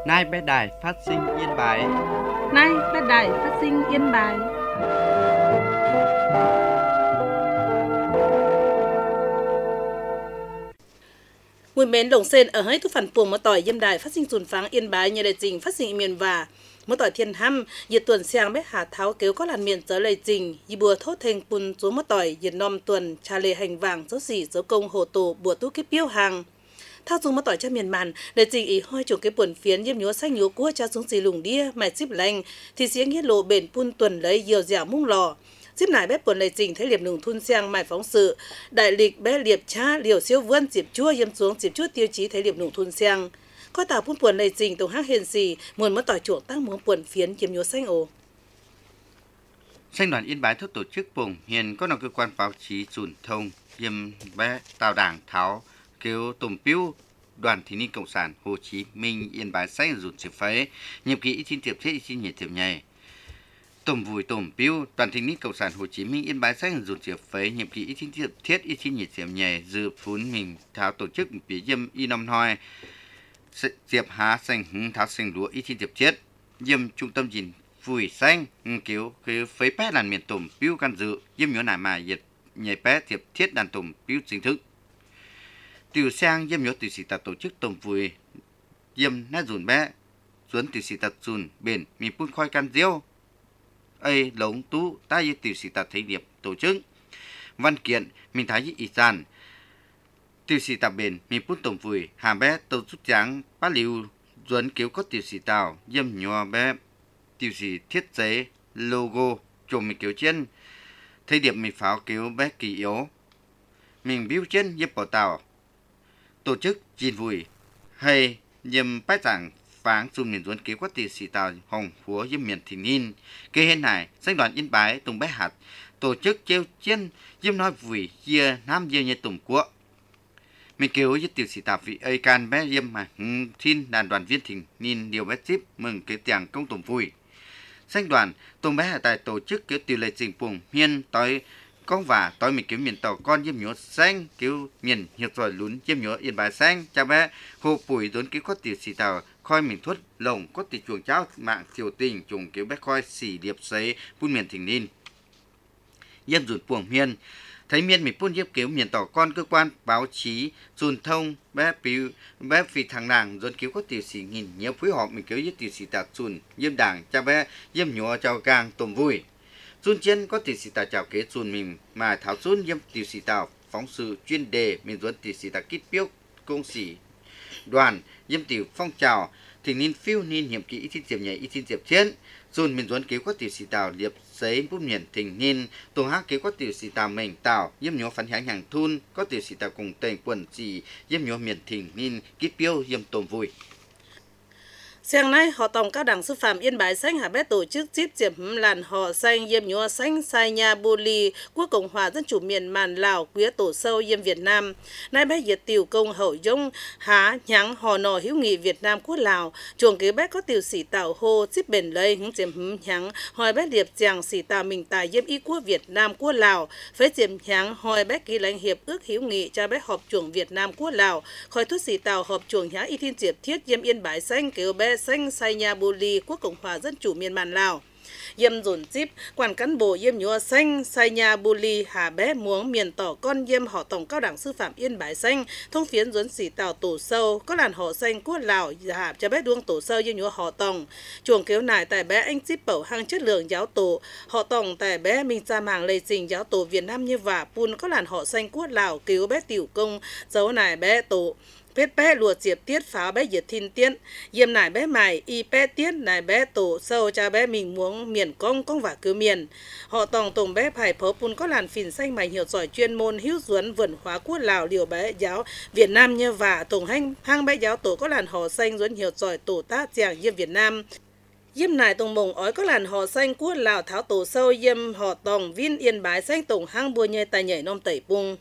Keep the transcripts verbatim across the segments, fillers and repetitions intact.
Nay bé đài phát sinh Yên Bái. Nay bé đài phát sinh Yên Bái. Mùi mến đồng sen ở hết thu phản puồng mà tỏi Yên Đài phát sinh dùn pháng Yên Bái như đại trình phát sinh miền và một tỏi thiên hăm nhiệt tuần sang bé hà tháo kéo có làn miền tới lời trình y bùa thốt thành pun số một tỏi nhiệt nom tuần trà lề hành vàng dấu xỉ dấu công hồ tổ bùa tú kiếp biêu hàng thao dùng một tỏi cho miền màn để trình ý hoi chủ cái buồn phiến nhiễm nhúa xanh nhúa cua cha xuống xì lùng đia mày xíp lành thì xiếng hết lộ bền pun tuần lấy nhiều dẻo mung lò xíp nải bếp buồn lời trình thấy liệp nùng thun sang mài phóng sự đại lịch bé liệp cha liều siêu vươn dịp chua yếm xuống dịp chua tiêu chí thấy liệp nùng thun sang có tàu phun buồn lời trình tổng hắc hiền xì muốn mất tỏi chuộng tăng muốn buồn phiến chiếm nhúa xanh ồ. Sanh đoàn Yên Bái thốt tổ chức bổng hiện có là cơ quan báo chí truyền thông yếm bé tàu đảng tháo kêu tùm piu đoàn thanh niên cộng sản Hồ Chí Minh Yên Bái xanh rụt xếp phế nhiệm kỳ chín tiệp thiết chín nhiệt tiệp nhảy tùm vùi tùm piu đoàn thanh niên cộng sản Hồ Chí Minh Yên Bái xanh rụt xếp phế nhiệm kỳ chín tiệp thiết chín nhiệt tiệp nhảy dự phun mình tháo tổ chức bị yếm y năm hoi diệp há xanh hứng tháo xanh lúa y chín tiệp thiết yếm trung tâm gìn vùi xanh kiểu cái phế pét làn miền tùm piu can dự yếm nhớ nải mà nhiệt nhảy pét tiệp thiết đàn tùm piu chính thức Tiểu sang yếm nhớ tiểu sĩ tạt tổ chức tổng vui yếm nát dùn bé xuống tiểu sĩ tạt dùn bền mình phun khoai can diêu ấy lống tú ta như tiểu sĩ tạt thấy điệp tổ chức văn kiện mình thấy ý sàn tiểu sĩ tạt bền mình phun tổng vui hà bé tổ chức trắng bát liu duẩn kiểu có tiểu sĩ tàu yếm nhớ bé tiểu sĩ thiết chế logo chùm mình kiểu trên thấy điệp mình pháo kiểu bé kỳ yếu mình biếu trên yếm bỏ tàu tổ chức chín vui hay nhằm bái giảng pháng dùng miền duốn kế quát tiền sĩ tàu hồng phúa yếm miền thị ninh kế hiện này sanh đoàn Yên Bái tùng bé hạt tổ chức treo chiên yếm nói vui chia nam chia như tùng quốc mình kêu với tiểu sĩ tàu vị ơi can bé yếm mà thiên đàn đoàn viên thị ninh điều bé tiếp mừng cái tiếng công tùng vui sanh đoàn tùng bé hạt tại tổ chức cái tiểu lệ trình phùng hiên tới con và tôi mình kiếm miền tàu con yếm nhớ xanh cứu miền hiệp rồi lún yếm nhớ Yên Bái xanh cha bé hồ bùi đốn cứu có tiểu sĩ tàu khoi mình thuất lồng có tiểu chuồng cháo mạng tiểu tình trùng cứu bé khoi xỉ điệp sấy phun miền thình ninh yếm rụt buồng miền thấy miền mình phun yếm cứu miền tàu con cơ quan báo chí truyền thông bé piu bé vì thằng nàng dồn cứu có tiểu sĩ nghìn nhiều phối hợp mình cứu với tiểu sĩ tàu truyền yếm đảng cha bé yếm nhớ chào càng tôm vui Xuân chiến có tiểu sĩ tàu chào kế xuân mình mà tháo xuân yếm tiểu sĩ tàu phóng sự chuyên đề mình dẫn tiểu sĩ tàu kít biếu công sĩ đoàn yếm tiểu phong trào thì nên phiêu nên nhiệm kỳ ít thiên diệp nhảy ít thiên diệp chiến xuân mình dẫn kế có tiểu sĩ tàu liệp giấy bút miền thình nên tổ hát kế có tiểu sĩ tàu mình tàu yếm nhớ phấn hãng hàng thun có tiểu sĩ tàu cùng tình quần chỉ yếm nhớ miền thình nên kít biếu yếm tôm vui. Sáng nay, họ tổng cao đẳng sư phạm Yên Bái xanh hà bé tổ chức chip diệp làn họ xanh yếm nhúa xanh sai nha bô ly quốc Cộng hòa Dân chủ miền màn Lào quía tổ sâu yếm Việt Nam. Nay bé diệt tiểu công hậu dông há nháng họ nò hữu nghị Việt Nam quốc Lào chuồng kế bé có tiểu sĩ tạo hô chip bền lây hứng diệp nháng hỏi bé điệp chàng sĩ tạo mình tài yếm y quốc Việt Nam quốc Lào phế diệp nháng hỏi bé ký lãnh hiệp ước hữu nghị cho bé họp chuồng Việt Nam quốc Lào khỏi thuốc sĩ tạo họp chuồng nhá y thiên diệp thiết yếm Yên Bái xanh kêu bé xanh say nhà bô ly quốc Cộng hòa Dân chủ miền màn Lào yếm dồn chip quản cán bộ yếm nhúa xanh say nhà bô ly hà bé muống miền tỏ con yếm họ tổng cao đẳng sư phạm Yên Bái xanh thông phiến dồn sĩ tàu tổ sâu có làn họ xanh quốc Lào hà cho bé đuông tổ sâu yếm nhúa họ tổng chuồng kéo nải tại bé anh chip bẩu hàng chất lượng giáo tổ họ tổng tại bé mình ra màng lây trình giáo tổ Việt Nam như vả pun có làn họ xanh quốc Lào cứu bé tiểu công dấu nải bé tổ Pết bé lùa diệp tiết pháo bé diệt thiên tiên yếm nải bé mài y bé tiết nải bé tổ sâu cha bé mình muốn miền công công và cứ miền họ tổng tổng bé phải phớ pun có làn phìn xanh mày hiểu giỏi chuyên môn hữu duẩn vườn hóa quốc Lào liều bé giáo Việt Nam như và tổng hang hang bé giáo tổ có làn họ xanh duẩn hiểu giỏi tổ tác chàng yếm Việt Nam yếm nải tổng mông ói có làn họ xanh quốc Lào tháo tổ sâu yếm họ tổng Vin Yên Bái xanh tổng hang bùa nhê tài nhảy nom tẩy pung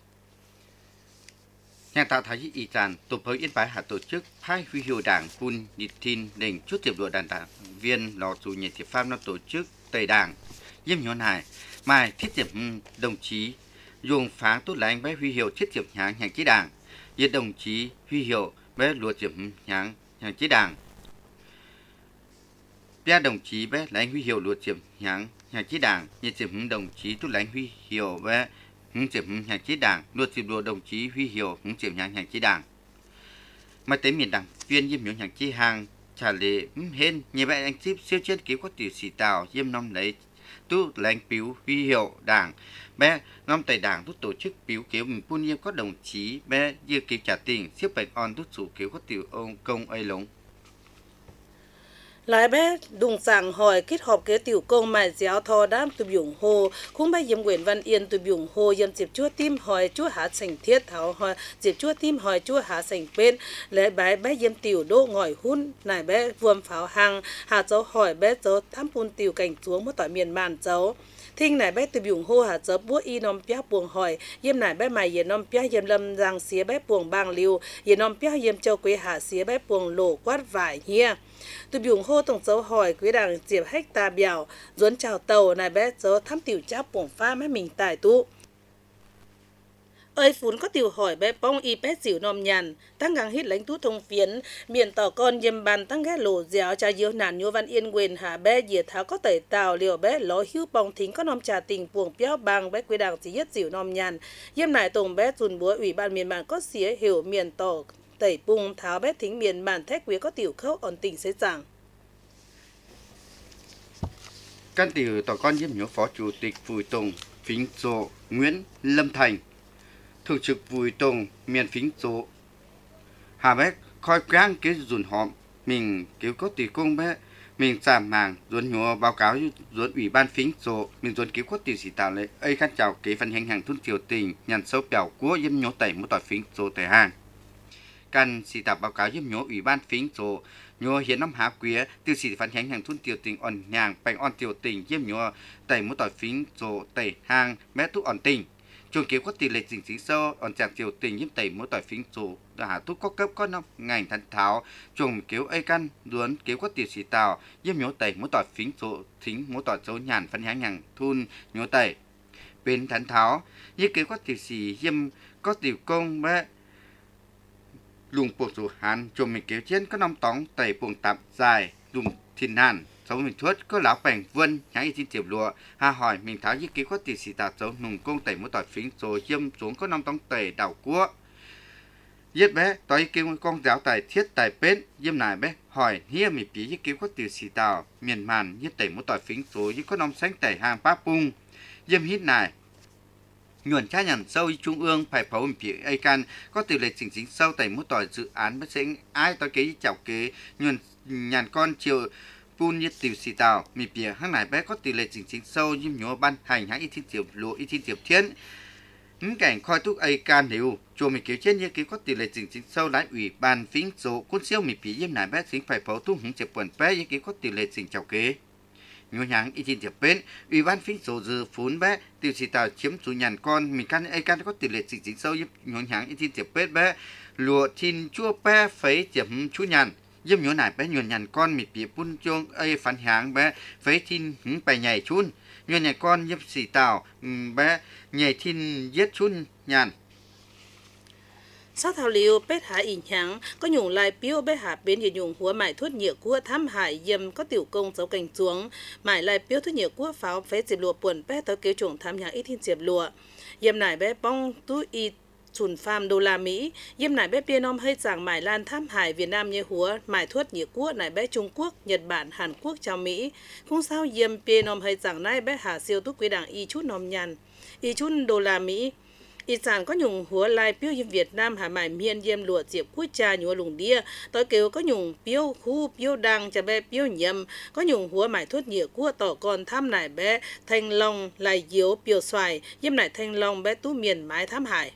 Nhà tạo thái ý tràn tổ phơi Yên Bái hạ tổ chức hai huy hiệu đảng phun nhịp tin đỉnh chút tiệp đội đàn đảng viên lò chủ nhiệt thiệp pháp nó tổ chức tẩy đảng yếm nhón hải mai thiết tiệp đồng chí dùng pháng tốt là anh bé huy hiệu thiết tiệp nháng hàng chí đảng yết đồng chí huy hiệu bé lùa tiệp nháng hàng chí đảng Bia đồng chí bé lãnh huy hiệu luật chiếm nhãng nhà chí đảng như chiếm đồng chí tu lãnh huy hiệu bé hướng chiếm nhà chí đảng luật chiếm luật đồng chí huy hiệu hướng chiếm nhà nhà chí đảng mà tới miền đảng viên diêm nhung nhà chí hàng trả lệ hên như vậy anh tiếp siêu chiến cứu có tiểu sĩ tào diêm năm lấy tu lãnh biểu huy hiệu đảng bé năm tại đảng tu tổ chức biểu cứu mình buôn nhiêu có đồng chí bé dư kịp trả tiền siêu bệnh on tu chủ cứu có tiểu ông công ấy lống lại bé đùng sàng hỏi kết hợp kế tiểu công mài giáo thò đám tụi dùng hồ cũng bé yếm Nguyễn Văn Yên tụi dùng hồ yếm dịp chúa tim hỏi chúa hạ sành thiết thảo hỏi dịp chúa tim hỏi chúa hạ sành bên lẽ bé bé yếm tiểu đô ngỏi hun này bé vuông pháo hàng hạ cháu hỏi bé cháu thăm phun tiểu cảnh xuống một tỏi miền màn cháu thinh này bé từ dùng hô hạt chớp búa y nom pia buồng hỏi yếm này bé mày yếm nom pia yếm lâm giang xía bé buồng bang liu yếm nom pia yếm châu quế hạ xía bé buồng lỗ quát vải hia từ dùng hô tổng cháu hỏi quế đảng diệp hecta biểu duốn chào tàu này bé cháu thăm tiểu cháp buồng pha mấy mình tài tu ơi phún có tiểu hỏi bé bông y bé xỉu nom nhàn tăng ngang hít lãnh tú thông phiến miền tỏ con yếm bàn tăng ghé lỗ dẻo cha diếu nàn nhô văn yên quyền hạ bé diệt tháo có tẩy tàu liều bé ló hưu bông thính có nom trà tình buồng béo bang bé quế đảng chỉ nhất xỉu nom nhàn yếm nải tổng bé chùn búa ủy ban miền bản có xía hiểu miền tỏ tẩy bung tháo bé thính miền bản thét quế có tiểu khâu ổn tình sẽ chẳng căn tiểu tỏ con yếm nhớ phó chủ tịch Bùi Tùng Phính Dỗ Nguyễn Lâm Thành thường trực Bùi Tùng miền Phính Dỗ hà bé khoi quang cái dùn họm mình cứu có tỷ công bé mình giảm màng dùn nhớ báo cáo dùn ủy ban Phính Dỗ mình dùn cứu có tỷ sĩ tạo lệ ấy khăn chào kế phần hành hàng thun triều tình nhàn sâu bèo của yếm nhớ tẩy một tỏi Phính Dỗ tẩy hàng căn sĩ tạo báo cáo yếm nhớ ủy ban Phính Dỗ nhô hiến năm há quía tiêu sĩ phản hành hàng thun tiểu tình ổn nhàng bành on tiểu tình yếm nhớ tẩy một tỏi Phính Dỗ tẩy hàng bé tu ổn tình trường kiếm có tỷ lệ chỉnh chính sâu ổn chàng tiểu tình yếm tẩy mỗi tỏi Phính Dỗ đã tu có cấp có năm ngành thành tháo trùng kiếm ấy căn duốn kiếm có tiểu sĩ tàu yếm nhớ tẩy mỗi tỏi Phính Dỗ thính mỗi tỏi dấu nhàn phản hành hàng thun nhớ tẩy bên thành tháo như kiếm có tiểu sĩ yếm có tiểu công bé lùng buộc dù hàn chùm mình kéo trên có năm tóng tẩy buồng tạp dài lùng thìn hàn sáu mình thuất có lão bành vân nhãn y tin tiểu lụa hà hỏi mình tháo như kế có tỷ sĩ tạp dấu nùng công tẩy một tỏi Phính Dỗ yếm xuống có năm tóng tẩy đảo cua yết bé tỏi kêu con giáo tài thiết tài bến yếm nải bé hỏi hia mi pí như kế có tỷ sĩ tàu miền màn như tẩy một tỏi Phính Dỗ như có năm sánh tẩy hàng ba pung yếm hít nải nhuận cha nhàn sâu trung ương phải phẫu mình phía ai can có tỷ lệ chỉnh chính sâu tẩy một tỏi dự án bất sinh ai tỏi kế chảo kế nhuận nhàn con chiều pun như tiểu sĩ tàu mi phía hang này bé có tỷ lệ chỉnh chính sâu như nhớ ban hành hãng y thiên tiểu lộ y thiên tiểu thiên những cảnh coi thúc ai can đều chùa mi kéo trên như kế có tỷ lệ chỉnh chính sâu lái ủy ban Phính Dỗ cuốn siêu mi phía yếm này bé chính phải phẫu thu hứng chẹp quần bé như kế có tỷ lệ chỉnh chảo kế nhô nháng y tin tiệp bên ủy ban Phính Dỗ dư phún bé tiểu sĩ tàu chiếm chủ nhàn con mình căn ai can có tỷ lệ chỉnh chính sâu giúp nhô nháng y tin tiệp bên bé lụa tin chua bé phấy tiệp chú nhàn yếm nhô nải bé nhuận nhàn con mịt bịa bún chuông ai phản hàng bé phấy tin hứng bài nhảy chun nhuận nhàn con yếm sĩ tàu bé nhảy tin giết chun nhàn sau thảo liu bết hạ ỉn nháng có nhung lại piêu bết hạ bên hiện nhung húa mải thuốc nhựa cua thăm hải yếm có tiểu công dấu cảnh xuống mải lại piêu thuốc nhựa cua pháo phế diệp lụa buồn bết tới kế trùng tham nháng ít thiên diệp lụa yếm nải bết bong tu y chùn pham đô la Mỹ yếm nải bết bia nom hơi giảng mải lan thăm hải Việt Nam như húa mải thuốc nhựa cua nải bết Trung Quốc Nhật Bản Hàn Quốc chào Mỹ không sao yếm bia nom hơi giảng nay bết hạ siêu tu quý đảng y chút nom nhàn y chút đô la Mỹ y sản có nhung húa lai piêu yếm Việt Nam hà mải miên yếm lụa diệp quốc cha nhúa lùng đia tới kêu có nhung piêu khu piêu đăng cha bé piêu nhầm có nhung húa mải thuốc nhựa cua tỏ con thăm nải bé thanh long lai diếu piêu xoài yếm nải thanh long bé tú miền mái thăm hải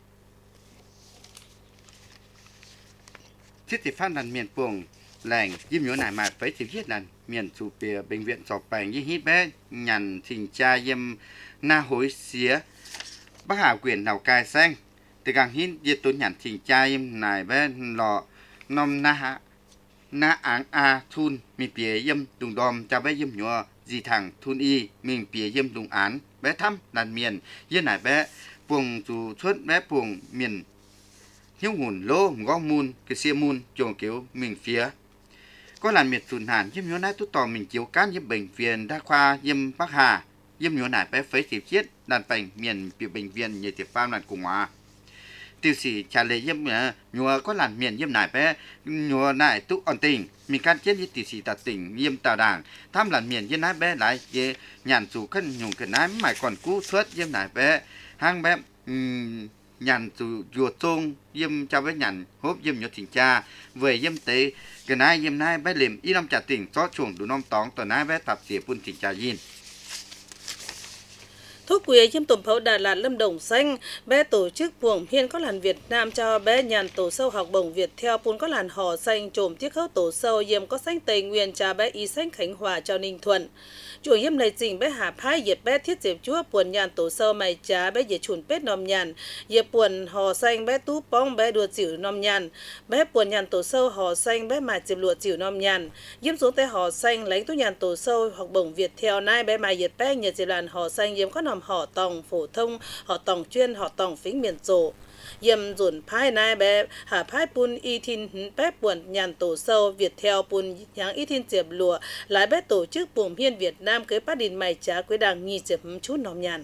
thiết thì phát lần miền buồng lành yếm nhớ nải mạt với thì viết lần miền chủ bìa bệnh viện sọp bành như hít bé nhằn thình cha yếm na hối xía bác hạ quyền nào cài xanh từ càng hít diệt tốn nhàn thình cha yếm nải bé lọ nom na hạ na áng a thun mi pía yếm đùng đom cha bé yếm nhớ gì thẳng thun y mình pía yếm đùng án bé thăm đàn miền yếm nải bé buồng chủ xuất bé buồng miền hiếu nguồn lô ngõ mun cái xe mun trồng kiểu mình phía có làn miệt sùn hàn yếm nhớ nái tút tò mình chiếu cán yếm bệnh viện đa khoa yếm Bắc Hà yếm nhớ nái bé phế tiệp chiết đàn bệnh miền bị bệnh viện nhờ tiệp pham đàn cùng hòa tiêu sĩ trả lời yếm nhớ có làn miền yếm nái bé nhớ nái tút ổn tình mình can chết như tiêu sĩ tạt tỉnh yếm tào đảng tham làn miền yếm nái bé lại ye nhàn chủ cân nhung cái nái mãi còn cú suất yếm nái bé hang bé nhàn chủ ruột trông yếm cho bé nhàn hốp yếm nhớ tình cha về yếm tế cái nái yếm nái bé liềm y năm trả tỉnh cho chuồng đủ năm tóng tờ nái bé tập xỉa phun tình cha yin Thuốc quế chiêm tổng phẫu Đà Lạt Lâm Đồng Xanh, bé tổ chức buồng hiên có làn Việt Nam cho bé nhàn tổ sâu học bổng Việt theo pun có làn hò xanh trồm tiết khấu tổ sâu yếm có xanh Tây Nguyên cho bé y xanh Khánh Hòa cho Ninh Thuận. Chủ yếm này trình bé hạ phái diệt bé thiết diệp chúa buồn nhàn tổ sâu mày trá bé diệt chuồn pết nòm nhàn, diệt buồn hò xanh bé tú bóng bé đùa chịu nòm nhàn, bé buồn nhàn tổ sâu hò xanh bé mài diệp lụa chịu nòm nhàn, yếm xuống tay hò xanh lấy tú nhàn tổ sâu học bổng Việt theo nay bé mài diệt bé nhật diệt làn hò xanh yếm có nòm họ tòng phổ thông, họ tòng chuyên, họ tòng phính miền rộ. Yếm dùn phái nai bé hạ phái pun y thìn bé buồn nhàn tổ sâu Việt theo pun nháng y thìn diệp lụa lại bé tổ chức buồng hiên Việt Nam cưới bát đình mày trá cưới đảng nhì diệp chút nòm nhàn.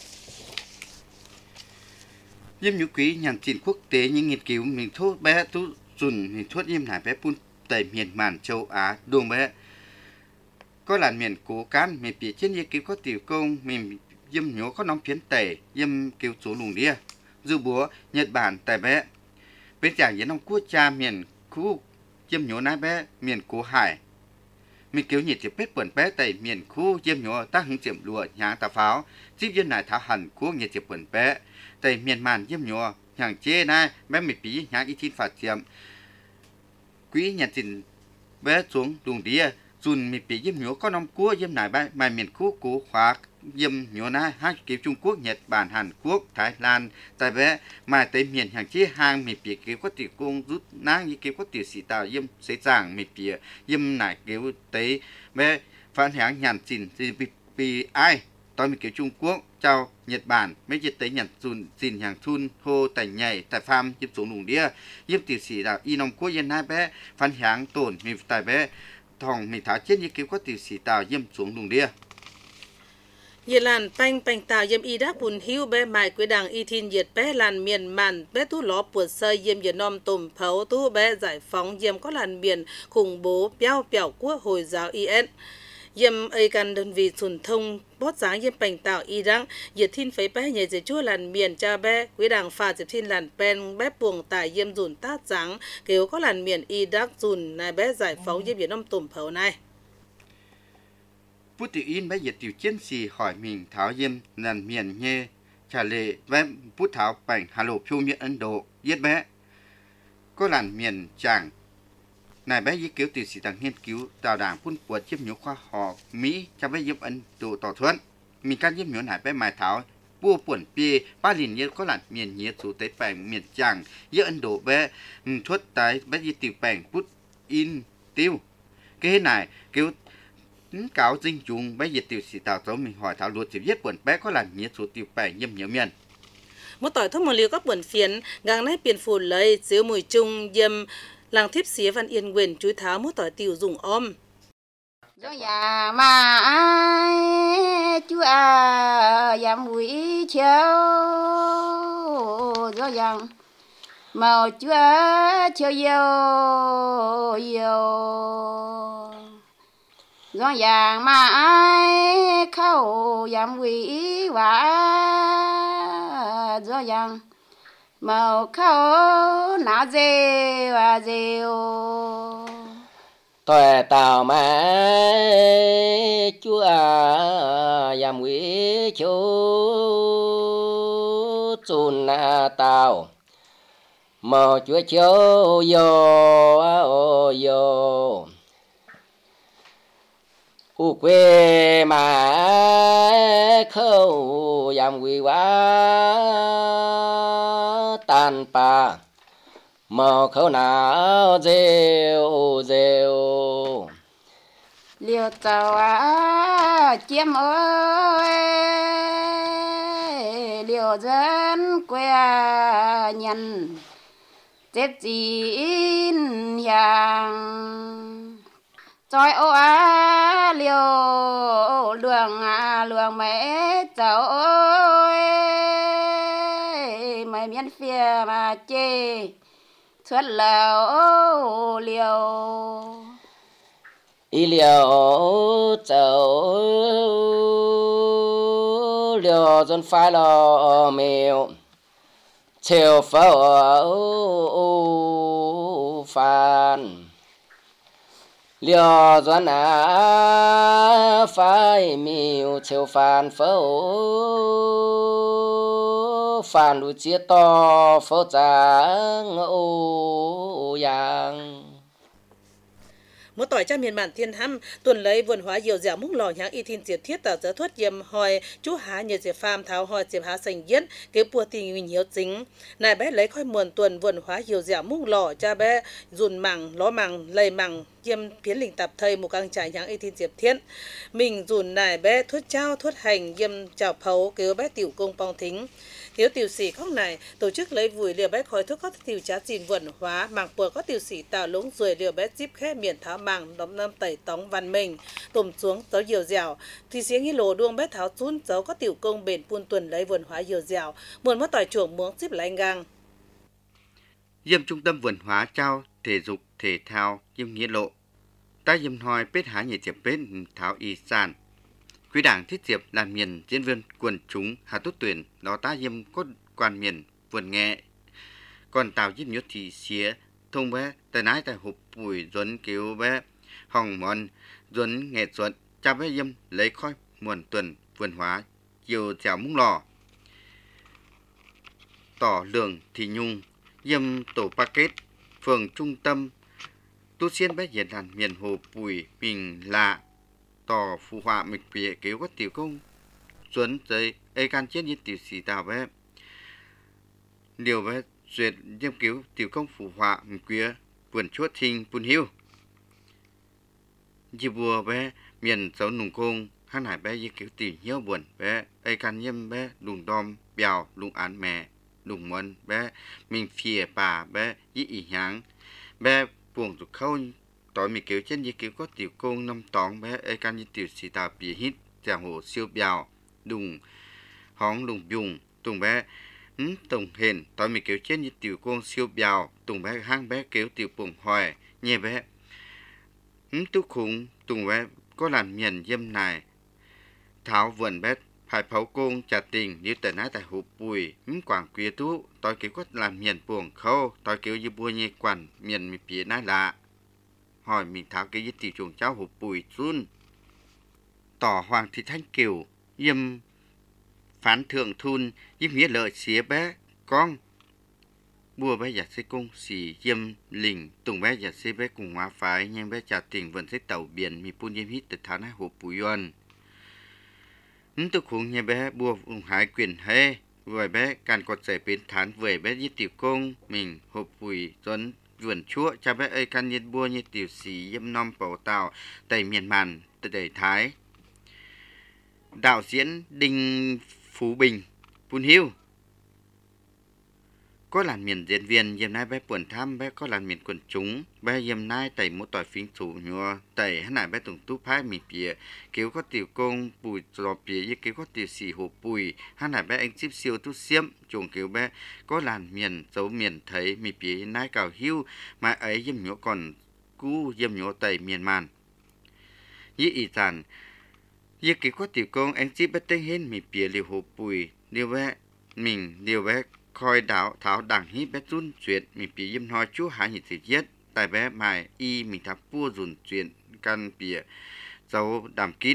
Yếm nhũ quý nhàn trình quốc tế những nghiên cứu mình thuốc bé tú dùn mình thuốc yếm nải bé pun tẩy miền màn châu Á đuông bé có làn miền cố cán mình bị trên nghiên cứu có tiểu công mình yếm nhớ có nóng phiến tẩy yếm cứu số lùng đĩa dư búa Nhật Bản tại bé bên chàng yếm nông quốc cha miền khu yếm nhớ nái bé miền cố hải mình cứu nhiệt tiếp bết bẩn bé tại miền khu yếm nhớ ta hứng tiệm lụa nháng tà pháo tiếp yếm nải thảo hẳn quốc nhiệt tiếp bẩn bé tại miền màn yếm nhớ nhàng chê nai bé mì bí nháng y thiên phạt tiệm quý nhật trình bé xuống lùng đĩa dùn mì bí yếm nhớ có nông quốc yếm nải bé mà miền khu cố khóa yếm nhớ na hai kiểu Trung Quốc, Nhật Bản, Hàn Quốc, Thái Lan tại bé mà tới miền hàng chi hàng mì bìa kiểu có tiểu công rút nang như kiểu có tiểu sĩ tạo yếm xây giảng mì bìa yếm nải kiểu tới bé phản hãng nhàn trình thì bị ai tôi mì kiểu Trung Quốc chào Nhật Bản mấy dịch tới nhàn dùn xin hàng thun hô tại nhảy tại farm yếm xuống lùng đĩa yếm tiểu sĩ tạo y nông quốc yên hai bé phản hãng tổn mì tại bé thòng mì tháo chết như kiểu có tiểu sĩ tạo yếm xuống lùng đĩa Nhiệt làn panh panh tàu yếm y đắc bùn hưu bé mài quế đảng y thiên nhiệt bé làn miền màn bé tú ló puột sơi yếm yếm nòm tùm phấu tú bé giải phóng yếm có làn miền khủng bố béo bẻo quốc Hồi giáo i ét yếm ấyกันđơn vị sùn thông bót dáng yếm panh tàu y đăng nhiệt thiên phế bé nhảy dưới chúa làn miền cha bé quế đảng pha diệp thiên làn pen bé buồng tải yếm dùn tát dáng kêu có làn miền y đắc dùn này bé giải phóng yếm yếm nòm tùm phấu này Bút tiểu in bé dịch tiểu chiến sĩ hỏi mình tháo yếm lần miền nhê trả lời bé bút tháo bảnh hà lộ phiêu miệng Ấn Độ yết bé có làn miền chàng này bé y cứu tiểu sĩ tàng nghiên cứu tạo đảng phun của chiếm nhớ khoa học Mỹ cho bé yếm Ấn Độ tỏ thuận mình can yếm nhớ nải bé mài tháo bua buồn bia ba liền nhớ có làn miền nhớ chủ tế bảnh miền chàng yết Ấn Độ bé thuất tái bé y tiểu bảnh bút in tiêu cái này cứu cáo dinh chúng bé dịch tiểu sĩ tạo tấu mình hỏi thảo luật chỉ viết buồn bé có làn nhớ số tiểu bẻ nhâm nhớ miền một tỏi thông một liều các buồn phiến gang nay biển phủ lấy xíu mùi chung yêm làng thiếp xía văn yên quyền chúi tháo một tỏi tiểu dùng om do nhà mà ai chú à nhà mùi chiếu do rằng màu chúa chiếu yêu yêu do dạng mà ai khâu yam quý và do dạng màu khâu nã dê và dêu tôi tao mà chúa yam quý chú chun tao màu chúa chiếu yo yo u quê mà khâu yam quý quá tan pa màu khâu nào rêu rêu liều tàu á chiêm ơi liều dân quê nhân chết chín hàng trời ô á liều luồng à luồng mẹ cháu ơi mày miên phía mà chê xuất lào liều y liều cháu liều dân phải lo mèo chiều phao phan liều dân à phải mèo chiều phan phao phan đuôi chia to phao trắng ô yang một tỏi cha miền bản thiên hăm tuần lấy vườn hóa nhiều dẻo múc lò nháng y thiên diệt thiết tạo giới thoát yếm hỏi chú há nhiều diệt phàm tháo hỏi diệt há sành yết kế bùa tình hình hiếu chính này bé lấy khói muồn tuần vườn hóa nhiều dẻo múc lò cha bé dùn mảng ló mảng lầy mảng yếm phiến lình tạp thầy một căng trải nháng y thiên diệt thiết mình dùn này bé thuốc trao thuốc hành yếm chào phấu kéo bé tiểu công pong thính thiếu tiểu sĩ khóc này tổ chức lấy vùi liều bé khói thuốc có tiểu trá chín vườn hóa mảng bùa có tiểu sĩ tạo lũng rồi liều bé chip khẽ miền tháo mảng đóng năm tẩy tóng văn mình tùm xuống tấu nhiều dẻo thì xiếng nghi lồ đuông bé tháo chún dấu có tiểu công bền phun tuần lấy vườn hóa nhiều dẻo muôn mất tỏi chuồng muống chip lại gang Diêm trung tâm vườn hóa trao thể dục thể thao Diêm Nghĩa Lộ ta Diêm Hoi bết há nhị diệp bết tháo y sản quý đảng thiết diệp làm miền diễn viên quần chúng Hà Tốt Tuyển đó ta Diêm có quan miền vườn nghe còn tàu Diêm Nhốt thì xía thông bé tại nái tại hộp bùi duấn cứu bé hồng mòn duấn nghệ thuật cha bé Diêm lấy khói muồn tuần vườn hóa chiều dẻo múng lò tỏ lường thì nhung Diêm tổ packet phường trung tâm tu xiên bé diễn đàn miền hồ bùi mình lạ tỏ phù họa mịch bìa cứu có tiểu công duấn tới ê can chết như tiểu sĩ tàu bé điều bé duyệt Diêm cứu tiểu công phù họa mịch bìa vườn chuốt thinh bùn hiu dì bùa bé miền dấu nùng công hắn hải bé Diêm cứu tiểu nhiêu buồn bé ê can nhiêm bé lùng đom bèo lùng án mẹ lùng môn bé mình phìa bà bé dĩ ý nháng bé buồn rụt khâu tối mì cứu trên dì cứu có tiểu công năm tóng bé ê can như tiểu sĩ tàu bìa hít giả hồ siêu bèo đùng hóng lùng dùng tùng bé ừ, tổng hền tối mì cứu trên như tiểu công siêu bèo tùng bé hang bé cứu tiểu bụng hoài nhẹ bé ừ, túc khủng tùng bé có làm miền Diêm này tháo vườn bé phải pháo công trả tình như tờ nái tại hộp bùi ừ, quảng quý tú tối cứu có làm miền buồng khâu tối cứu như bùa nhẹ quản miền mì phía nái lạ hỏi mình tháo cái gì tiểu chuồng cháu hộp bùi run tỏ Hoàng Thị Thanh Kiều Diêm phán thượng thun Diêm Nghĩa Lợi xía bé con bùa bé giả xây cung xì Diêm lình tùng bé giả xây bé cùng hóa phái nhanh bé trả tình vẫn xây tàu biển mi pun Diêm hít từ tháo nái hộp bùi yuan ứng tục khủng nhà bé bùa vùng hải quyền hê vừa bé càng cột giải biến thán về bé như tiểu công mình hộp bùi dẫn vườn chúa cha bé ơi can nhiên bua như tiểu sĩ Diêm nom bảo tàu tây miền màn tây thái đạo diễn Đinh Phú Bình Pun Hiu có làn miền diễn viên Diêm nai bé buồn thăm bé có làn miền quần chúng bé Diêm nai tẩy một tỏi phím chủ nhua tẩy hắn này bé tổng tú phái mì bìa cứu có tiểu công bùi trò bìa như cứu có tiểu sĩ hồ bùi hắn này bé anh chip siêu tu xiêm chuồng cứu bé có làn miền dấu miền thấy mì bìa nai cào hiu mà ấy Diêm nhua còn cú Diêm nhua tẩy miền màn như ý sản như cứu có tiểu công anh chip bé tên hết mì bìa liều hồ bùi liều bé mình liều bé khoi đảo tháo đằng hít bé run chuyện mình bị Diêm nói chú há nhị sự giết tại bé mài y mình thắp pua dùn chuyện căn bìa dấu đàm kín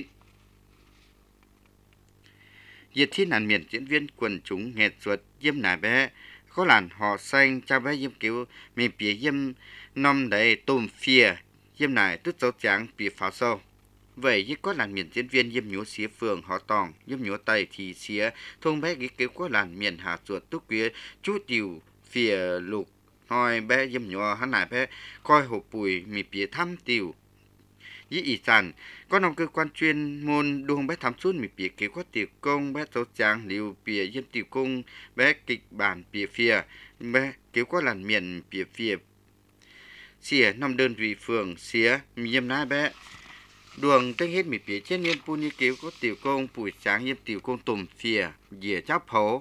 diệt thiên nạn miền diễn viên quần chúng nghệ thuật Diêm nải bé có làn họ xanh cha bé Diêm cứu mình bị Diêm nom đầy tôm phìa Diêm nải tức dấu trắng bị pháo sâu vậy như có làn miền diễn viên Diêm nhúa xía phường họ tòng Diêm nhúa tây thì xía thông bé cái kế có làn miền hà chuột túc quía chú tiểu phìa lục nói bé Diêm nhúa hắn lại bé coi hộp bùi mì bía thăm tiểu dĩ ý sản có nông cơ quan chuyên môn đuông bé thăm suốt mì bía kế có tiểu công bé dấu trắng liều bía Diêm tiểu công bé kịch bản bía phìa bé kế có làn miền bía phìa xỉa năm đơn vị phường xỉa yếm nai bé đường tên hết mì phía trên yếm pu như cứu có tiểu công bùi sáng yếm tiểu công tùm phìa dìa chắp phố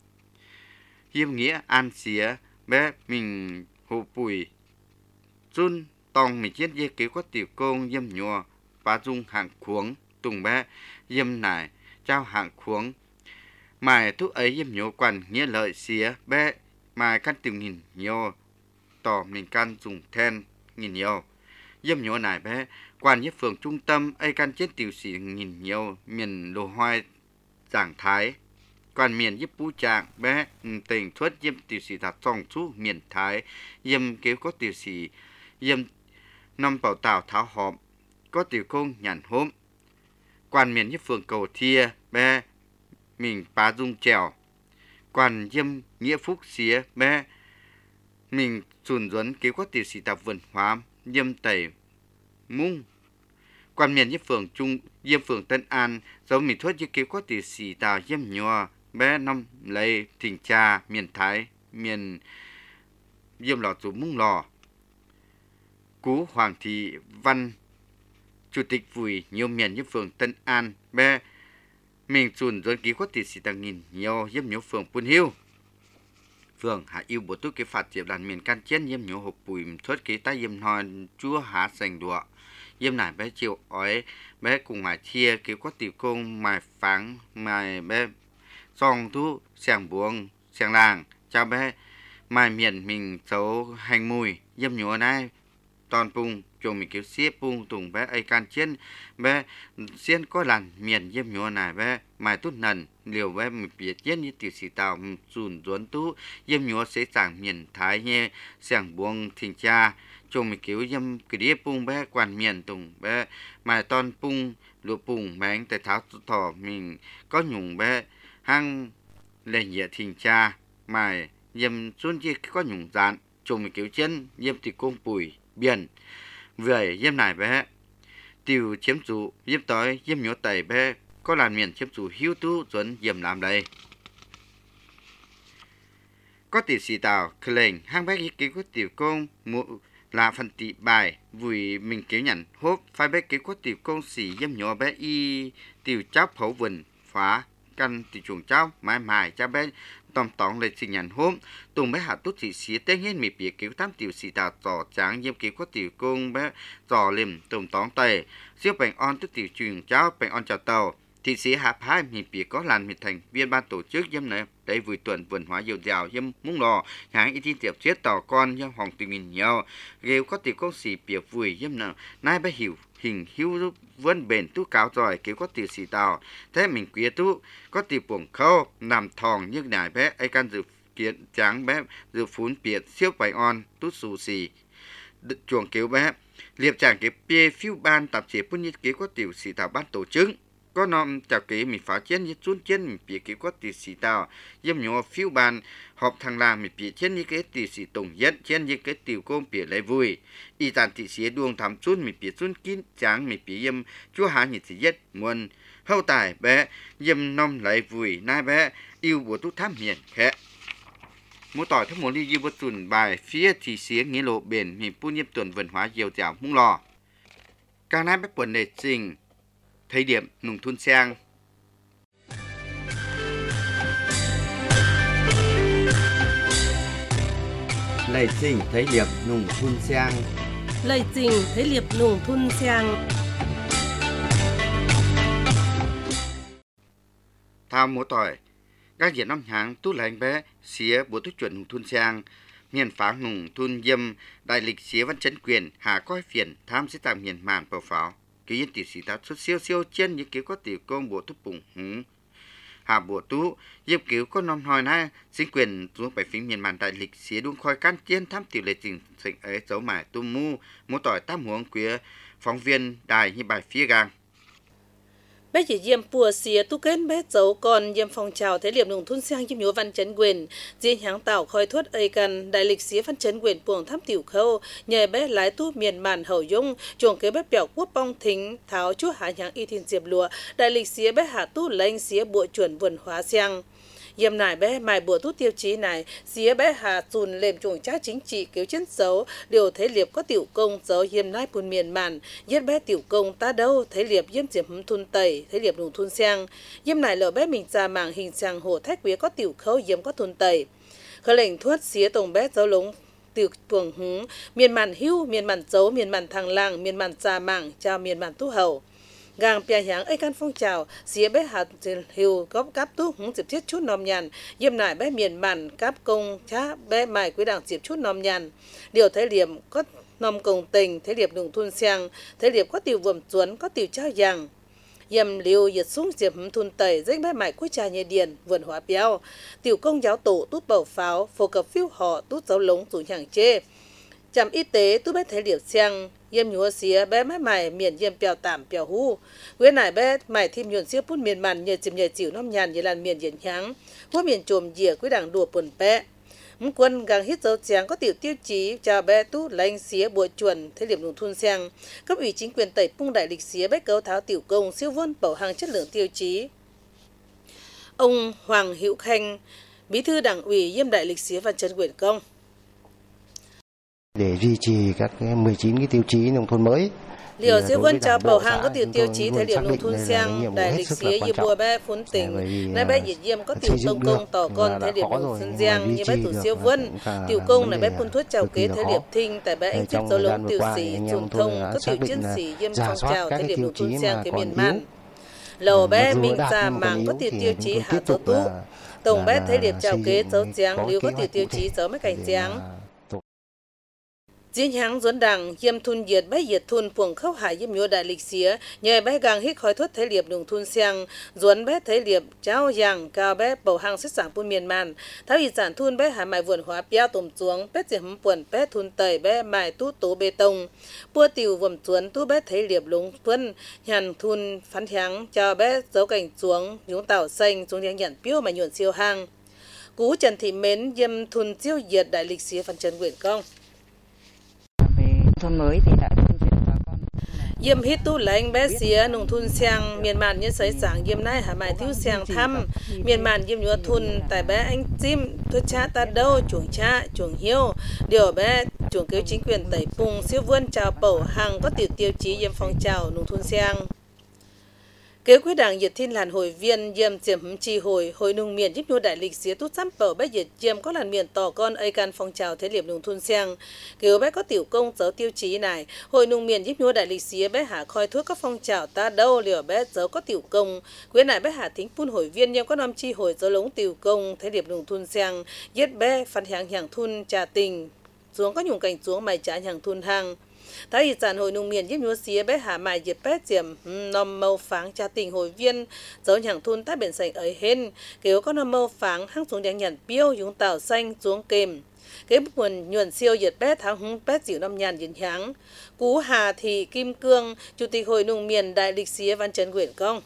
yếm nghĩa an xỉa bé mình hồ bùi run tòng mình chết dê cứu có tiểu công yếm nhùa phá dung hàng khuống tùng bé yếm nải trao hàng khuống mài thuốc ấy yếm nhùa quản nghĩa lợi xỉa bé mài căn tiểu nghìn nhiều tỏ mình căn dùng then nghìn nhiều yếm nhùa nải bé quan nhất phường trung tâm ấy căn chết tiểu sĩ nghìn nhiều miền đồ hoai giảng thái quan miền giúp bú trạng bé tình thuất yếm tiểu sĩ thật song chú miền thái yếm cứu có tiểu sĩ yếm năm bảo tàu tháo họp có tiểu công nhàn hôm quan miền giúp phường cầu thia bé mình phá dung trèo quan yếm nghĩa phúc xía bé mình sùn duấn cứu có tiểu sĩ tập vườn hóa yếm tẩy mung quan miền với phường trung yếm phường Tân An dấu mình thuất với cứu có tiểu sĩ tàu yếm nhòa bé năm lấy thỉnh trà miền Thái miền yếm lò chủ mung lò cú Hoàng Thị Văn chủ tịch vùi nhiều miền với phường Tân An bé mình sùn duấn cứu có tiểu sĩ tàu nghìn nhiều yếm nhiều phường Pun Hiu phường hạ yêu bộ túc cái phạt diệp đàn miền can chiến yếm nhiều hộp bùi thuất cái tay yếm hòn chúa há sành đụa yếm nải bé chịu ói bé cùng mài chia cứu có tiểu công mài pháng mài bé song thu sàng buông sàng làng cho bé mài miền mình xấu hành mùi yếm nhúa này toàn pung chồng mình cứu xếp pung tùng bé ai can chiến bé xiên có làn miền yếm nhúa này bé mài tốt nần liều bé mình biết chiến như tiểu sĩ tàu sùn duấn tú yếm nhúa sẽ sàng miền thái nhé sàng buông thình cha chồng mình cứu yếm cái đĩa pung bé quan miền tùng bé mài toàn pung lúa pung bánh tại tháo thỏ mình có nhung bé hang lệ nhẹ thình cha mài yếm xuân chi có nhung dạn chồng mình cứu chân yếm thì công bùi biển về yếm này bé tiêu chiếm chủ yếm tới yếm nhúa tẩy bé có làn miền chiếm chủ hiếu tú duấn yếm làm đây có tiểu sĩ tàu khởi lệnh hang bé ý cứu có tiểu công mụ là phần tị bài vùi mình kéo nhận hốp phai bé kéo có tiểu công xỉ yếm nhỏ bé y tiểu chắp hậu vườn phá căn tiểu chuồng cháu mãi mãi cha bé tòm tỏng lên sinh nhận hốp tùng bé hạ tốt thị xía tên hết mì bìa kéo tám tiểu sĩ tàu tỏ tráng yếm kéo có tiểu công bé tỏ liềm tùng tỏng tề siêu bánh on tức tiểu chuồng cháu bánh on chào tàu thị sĩ hạ hai mì bìa có làn mì thành viên ban tổ chức yếm này đấy vui tuần vườn hóa dầu dào yếm múng lò hãng y tin tiệp chết tỏ con yếm hòng tình nghìn nhiều ghêu có tiểu công sĩ bìa vui yếm nào nai bé hiểu hình hiu vươn bền tú cáo giỏi kéo có tiểu sĩ tàu thế mình quý tú có tiểu buồng khâu nằm thòng như này bé ai can dự kiện tráng bé dự phún biệt siêu bánh on tú xù xì chuồng kéo bé liệp chàng kéo bia phiêu ban tạp chế bún nhất kéo có tiểu sĩ tàu ban tổ chức có nom chào kế mình phá chiến như chun chiến mình bịa kế có tỷ sĩ tàu yếm nhỏ phiêu bàn họp thằng làng mình bịa chiến như cái tỷ sĩ tổng nhất chiến như cái tiểu công bịa lấy vui y tàn tỷ sĩ đuông thắm chun mình bịa chun kín tráng mình bịa yếm chúa há như tỷ nhất nguồn hậu tài bé yếm nom lấy vui nai bé yêu của tú thám hiền khẽ mỗi tỏi thấp một ly yêu bớt tuần bài phía thị sĩ nghĩa lộ bền mình pu yếm tuần vườn hóa dầu dạo mung lò càng nai bé quần đề trình thấy điểm nông thôn sang lời trình thấy điểm nông thôn sang lời trình thấy liệp nông thôn sang thao múa tỏi các diện năm tháng tú lành bé xía bộ thức chuẩn nông thôn sang miền phá nông thôn dâm đại lịch xía văn chấn quyền hà coi phiền tham sĩ tạm miền màn bầu pháo cái yên tỷ sĩ ta xuất siêu siêu trên những kiểu có tiểu công bộ thúc bùng hứng hạ bộ tú giúp kiểu có non hỏi na chính quyền xuống bảy phím miền màn đại lịch xía đúng khoi can chiến tham tiểu lệ trình sệnh ấy dấu mải tu mu mô tỏi tam huống quía phóng viên đài như bài phía gang bé chỉ yếm pùa xía tu kết bé dấu còn yếm phong trào thế liệp nông thôn sang yếm nhúa văn chấn quyền riêng háng tạo khoi thuất ấy cần đại lịch xía văn chấn quyền buồng thăm tiểu khâu nhờ bé lái tu miền màn hậu dung chuồng kế bé bèo quốc bong thính tháo chúa hạ háng y thiên diệp lụa đại lịch xía bé hạ tu lệnh xía bộ chuẩn vườn hóa sang Yếm nải bé mài bùa tút tiêu chí này, xía bé hà chùn lềm chuồng trá chính trị cứu chiến dấu, điều thế liệp có tiểu công dấu yếm nải bùn miền màn, yết bé tiểu công ta đâu, thế liệp yếm diệm hấm thun tẩy, thế liệp nùng thun xiang, yếm nải lỡ bé mình ra mảng hình sang hồ thách quế có tiểu khâu yếm có thun tẩy. Khởi lệnh thuất xía tổng bé dấu lống tiểu tuồng hứng, miền màn hưu, miền màn dấu, miền màn thằng làng, miền màn trà mảng, chào miền màn tu hầu. Gang pia hiáng ấy căn phong trào, xía bé hạt hiu góp cáp tu hứng dịp thiết chút nòm nhàn, yếm nải bé miền màn cáp công chá bé mài quý đảng dịp chút nòm nhàn. Điều thế liệm có nòm công tình, thế liệp nùng thun xiang, thế liệp có tiểu vườm chuốn, có tiểu trao giang. Yếm liu yết súng diệp hấm thun tẩy, dếch bé mài cuối trà nhẹ điền, vườn hóa béo. Tiểu công giáo tổ tút bầu pháo, phổ cập phiêu họ tút giáo lống rủ nhàng chê. Trạm y tế tút bé thế liệp xiang, yếm nhúa xía bé mái mài miền yếm bèo tạm bèo hu. Quế nải bé mài thêm nhuận xía phút miền màn nhờ chìm nhờ chịu nóm nhàn như làn miền diễn nháng. Quế miền trồm dìa quế đảng đùa buồn bé. Mũ quân gang hít dấu tráng có tiểu tiêu chí chào bé tú lanh xía bùa chuẩn thế liệp nùng thun xiang. Cấp ủy chính quyền tẩy pung đại lịch xía bé cấu tháo tiểu công siêu vân bảo hàng chất lượng tiêu chí. Ông Hoàng Hữu Khanh, bí thư đảng ủy yêm đại lịch xía Văn Chấn Quyền Công. Để duy trì các mười chín cái tiêu chí nông thôn mới. Liều siêu vân chào bầu hàng có tiểu tiêu chí thế điểm nông thôn xiang, đại lịch xía như bùa bé phun tỉnh, nay bé diệt diêm có tiểu công công tỏ con thế điểm nông thôn giang như bé tủ siêu vân, tiểu công này bé phun thuốc chào kế thế điểm thinh, tại bé anh tiếp dấu lống tiểu sĩ, truyền thông có tiểu chiến sĩ diêm phong trào thế điểm nông thôn xiang cái miền man. Lầu bé minh ra mảng có tiểu tiêu chí hạ dấu tú, tổng bé thế điểm chào kế dấu giang, liều có tiểu tiêu chí dấu mấy cảnh giang. Diễn hãng dẫn đảng yếm thun diệt bé diệt thun phường khâu hải yếm nhua đại lịch xía nhờ bé gang hít khói thuốc thế liệp đường thun xiang dẫn bé thế liệp cháo giang cao bé bầu hàng xuất sản buôn miền man tháo ý sản thun bé hải mài vườn hóa bia tôm xuống bé diệt hấm quần bé thun tẩy bé mài tú tố bê tông bua tiểu vườn chuốn tú bé thế liệp lúng tuân nhàn thun phán hãng chào bé dấu cảnh xuống nhúng tảo xanh xuống nhang nhận piêu mà nhuận siêu hang cú Trần Thị Mến yếm thun tiêu diệt đại lịch xía Văn Chấn Quyền Công. Thôn mới thì đã tuyên truyền bà con yếm hít tu lành bé xía nông thôn xiang miền màn như sấy sáng yếm nay hà mài thiếu xiang thăm miền màn yếm nhúa thun tại bé anh chim thuốc cha ta đâu chuồng cha chuồng hiếu điều bé chuồng cứu chính quyền tẩy pung siêu vươn chào bầu hàng có tiểu tiêu chí yếm phong trào nông thôn xiang. Kế quyết đảng Diệt Thiên làn hội viên yếm diệm hấm chi hồi hội nông miền giúp nhua đại lịch xía tút sắm bầu bé diệt yếm có làn miền tỏ con ấy can phong trào thế liệp nông thôn xiang kêu bé có tiểu công dấu tiêu chí này hội nông miền giúp nhua đại lịch xía bé hạ khoi thuốc các phong trào ta đâu liều bé dấu có tiểu công quyết này bé hạ thính phun hội viên yếm có năm chi hồi dấu lống tiểu công thế liệp nông thôn xiang giết bé phản hàng hàng thun trà tình xuống có nhung cảnh xuống mày trả hàng thun hàng. Thái ý sản hội nông miền giúp nhúa xía bé hạ mài diệt bé diệm nòm màu pháng trà tình hội viên dấu nhàng thun tá biển sành ấy hên kêu có nòm màu pháng hăng xuống đèn nhàn piêu dùng tảo xanh xuống kềm cái buồn nhuận siêu diệt bé tháo hung bé dịu năm nhàn diễn háng cú Hà Thị Kim Cương chủ tịch hội nông miền đại lịch xía Văn Chấn Quyền Công.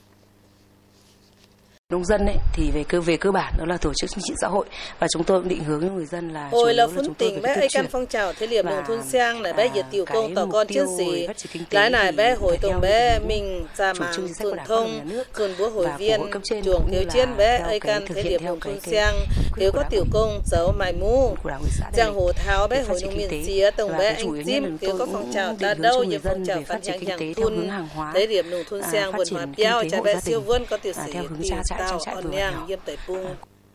nông dân ấy thì về cơ về cơ bản đó là tổ chức chính trị xã hội và chúng tôi cũng định hướng người dân là hồi là phun tỉnh bé ấy căn phong trào thế liệp nông thôn xiang này bé diệt tiểu công tỏ con chiến sĩ lái này bé hồi tổng bé mình ra mạng truyền thông dồn búa hội viên chuồng thiếu chiến bé ấy căn thế liệp nông thôn xiang thiếu có tiểu công dấu mài mũ giang hồ tháo bé hồi nông miền xía tổng bé anh chim thiếu có phong trào ta đâu như phong trào phát triển hàng thun thế liệp nông thôn xiang vườn hóa béo cha bé siêu vươn có tiểu sĩ tao on nhang yếm tẩy pung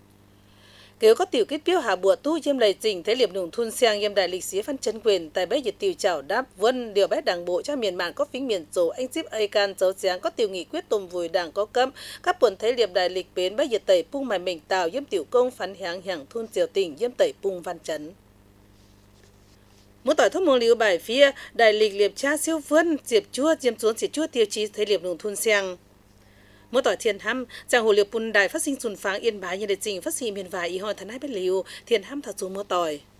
kêu có tiểu kết piêu hà bùa tu yếm lầy trình thế liệp nùng thun xiang yếm đại lịch xía Văn Chấn Quyền tại bé diệt tiểu chảo đáp vân điều bé đảng bộ cho miền mạn có phính miền dầu anh ship ai can dấu giáng có tiểu nghị quyết tôm vùi đảng có cấm các buồn thế liệp đại lịch bến bé diệt tẩy pung mài mình tào yếm tiểu công phán hàng hàng thun triều tỉnh yếm tẩy pung Văn Chấn. Muốn tỏi thông mong liu bài phía đại lịch liệp cha siêu vân diệp chua diêm xuống diệt chua tiêu chí thế liệp nùng thun xiang. Mỗi tỏi thiên hăm chàng hồ liệp bùn đài phát sinh sùn pháng yên bái như để trình phát sinh miền vài y hoi thần hai bên liu thiên hăm thật số mưa tỏi.